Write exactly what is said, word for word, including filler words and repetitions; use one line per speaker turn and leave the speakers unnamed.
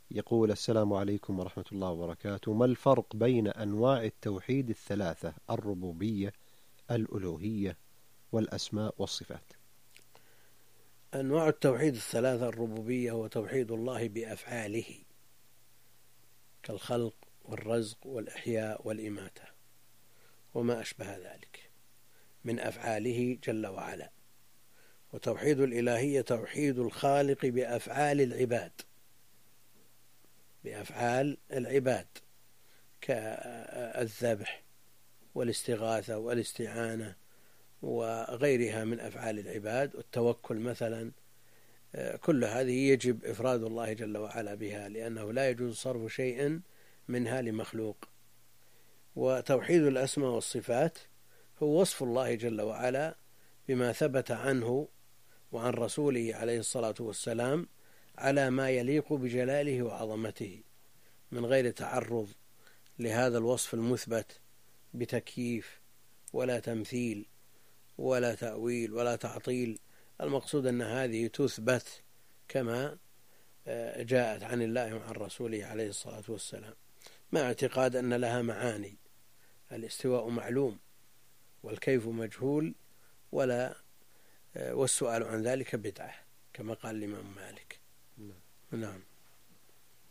يقول: السلام عليكم ورحمة الله وبركاته، ما الفرق بين أنواع التوحيد الثلاثة: الربوبية، الألوهية، والأسماء والصفات؟
أنواع التوحيد الثلاثة: الربوبية هو توحيد الله بأفعاله كالخلق والرزق والإحياء والإماتة وما أشبه ذلك من أفعاله جل وعلا. وتوحيد الإلهية توحيد الخالق بأفعال العباد بأفعال العباد كالذبح والاستغاثة والاستعانة وغيرها من أفعال العباد، والتوكل مثلا. كل هذه يجب إفراد الله جل وعلا بها، لأنه لا يجوز صرف شيء منها لمخلوق. وتوحيد الأسماء والصفات هو وصف الله جل وعلا بما ثبت عنه وعن رسوله عليه الصلاة والسلام على ما يليق بجلاله وعظمته، من غير تعرض لهذا الوصف المثبت بتكييف ولا تمثيل ولا تأويل ولا تعطيل. المقصود أن هذه تثبت كما جاءت عن الله وعن رسوله عليه الصلاة والسلام، مع اعتقاد أن لها معاني. الاستواء معلوم والكيف مجهول، ولا والسؤال عن ذلك بدعة كما قال الإمام مالك. نعم.